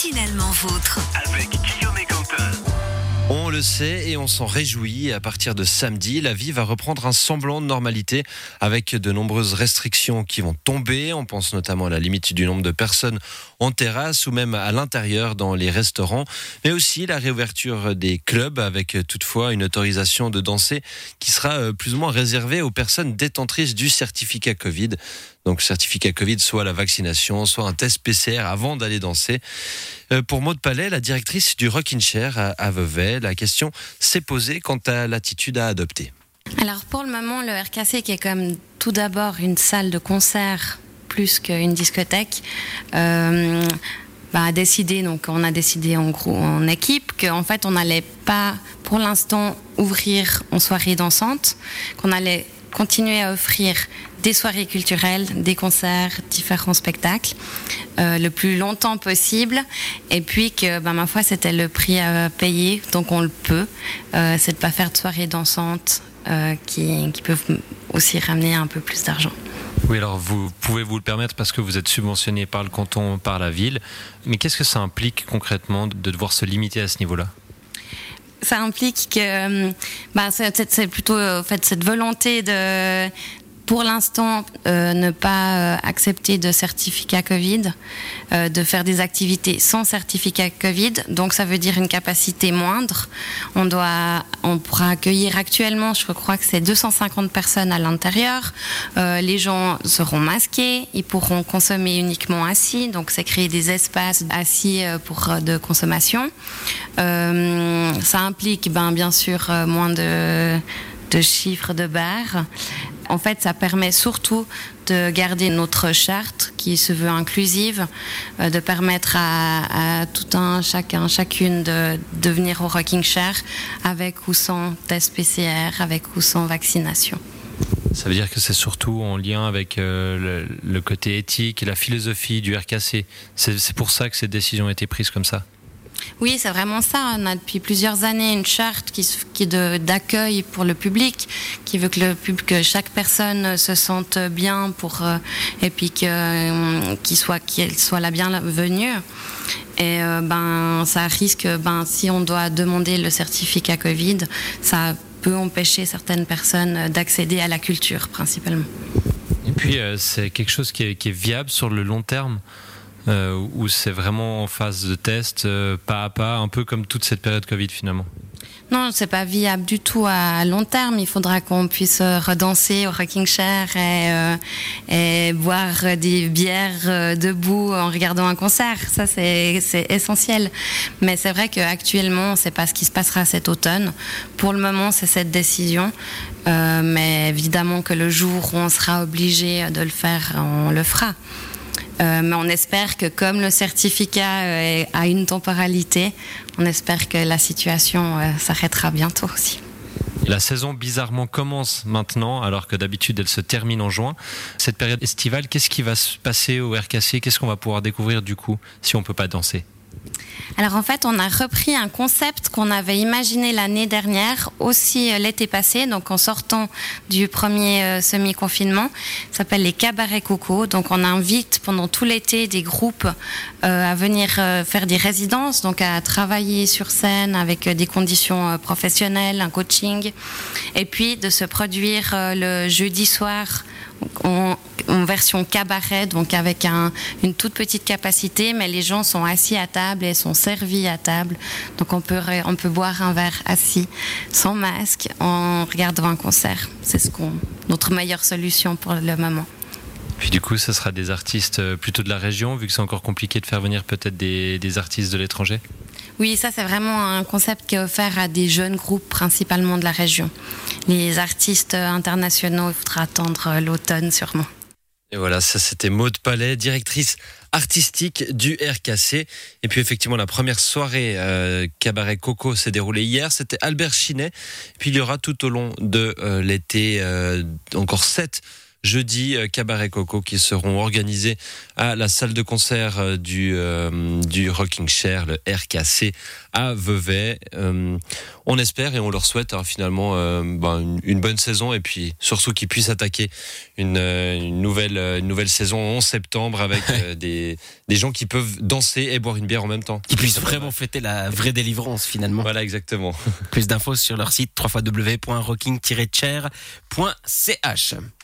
Matinalement vôtre. Avec Guillaume et Quentin. On le sait et on s'en réjouit. À partir de samedi, la vie va reprendre un semblant de normalité avec de nombreuses restrictions qui vont tomber. On pense notamment à la limite du nombre de personnes en terrasse ou même à l'intérieur dans les restaurants, mais aussi la réouverture des clubs avec toutefois une autorisation de danser qui sera plus ou moins réservée aux personnes détentrices du certificat Covid. Donc certificat Covid, soit la vaccination, soit un test PCR avant d'aller danser. Pour Maud Palais, la directrice du Rocking Chair à Vevey, la question s'est posée quant à l'attitude à adopter. Alors pour le moment, le RKC, qui est comme tout d'abord une salle de concert plus qu'une discothèque, a décidé, donc on a décidé en équipe qu'en fait on n'allait pas pour l'instant ouvrir en soirée dansante, qu'on allait continuer à offrir des soirées culturelles, des concerts, différents spectacles, le plus longtemps possible. Et puis que, ma foi, c'était le prix à payer, donc on le peut. C'est de pas faire de soirées dansantes qui peuvent aussi ramener un peu plus d'argent. Oui, alors vous pouvez vous le permettre parce que vous êtes subventionné par le canton, par la ville. Mais qu'est-ce que ça implique concrètement de devoir se limiter à ce niveau-là ? Ça implique que c'est plutôt en fait cette volonté de, pour l'instant, ne pas accepter de certificat Covid, de faire des activités sans certificat Covid. Donc ça veut dire une capacité moindre. On pourra accueillir actuellement, je crois que c'est 250 personnes à l'intérieur. Les gens seront masqués, ils pourront consommer uniquement assis. Donc c'est créer des espaces assis de consommation. Ça implique bien sûr moins de chiffres de barres. En fait, ça permet surtout de garder notre charte qui se veut inclusive, de permettre à tout un, chacune de venir au Rocking Chair avec ou sans test PCR, avec ou sans vaccination. Ça veut dire que c'est surtout en lien avec le côté éthique et la philosophie du RKC. C'est pour ça que cette décision a été prise comme ça. Oui, c'est vraiment ça. On a depuis plusieurs années une charte qui est d'accueil pour le public, qui veut que chaque personne se sente bien et puis qu'elle soit la bienvenue. Et ça risque, si on doit demander le certificat Covid, ça peut empêcher certaines personnes d'accéder à la culture principalement. Et puis c'est quelque chose qui est viable sur le long terme. Où c'est vraiment en phase de test, pas à pas, un peu comme toute cette période Covid finalement. Non, c'est pas viable du tout à long terme. Il faudra qu'on puisse redanser au Rocking Chair et boire des bières debout en regardant un concert. Ça, c'est essentiel. Mais c'est vrai qu'actuellement, c'est pas ce qui se passera cet automne. Pour le moment, c'est cette décision. Mais évidemment que le jour où on sera obligé de le faire, on le fera. Mais on espère que comme le certificat a une temporalité, on espère que la situation s'arrêtera bientôt aussi. La saison bizarrement commence maintenant, alors que d'habitude elle se termine en juin. Cette période estivale, qu'est-ce qui va se passer au RKC ? Qu'est-ce qu'on va pouvoir découvrir du coup si on ne peut pas danser ? Alors en fait, on a repris un concept qu'on avait imaginé l'année dernière, aussi l'été passé, donc en sortant du premier semi-confinement. Ça s'appelle les cabarets coco. Donc on invite pendant tout l'été des groupes à venir faire des résidences, donc à travailler sur scène avec des conditions professionnelles, un coaching, et puis de se produire le jeudi soir en version cabaret, donc avec une toute petite capacité, mais les gens sont assis à table et sont servis à table. Donc on peut boire un verre assis, sans masque, en regardant un concert. C'est notre meilleure solution pour le moment. Puis du coup, ce sera des artistes plutôt de la région, vu que c'est encore compliqué de faire venir peut-être des artistes de l'étranger ? Oui, ça c'est vraiment un concept qui est offert à des jeunes groupes, principalement de la région. Les artistes internationaux, il faudra attendre l'automne sûrement. Et voilà, ça c'était Maud Palais, directrice artistique du RKC. Et puis effectivement, la première soirée Cabaret Coco s'est déroulée hier. C'était Albert Chinet. Puis il y aura tout au long de l'été encore 7 jeudi, Cabaret Coco qui seront organisés à la salle de concert du Rocking Chair, le RKC à Vevey. On espère et on leur souhaite finalement une bonne saison et puis surtout qu'ils puissent attaquer une nouvelle saison en septembre avec des gens qui peuvent danser et boire une bière en même temps. Qui puissent vraiment fêter la vraie délivrance finalement. Voilà, exactement. Plus d'infos sur leur site www.rocking-chair.ch.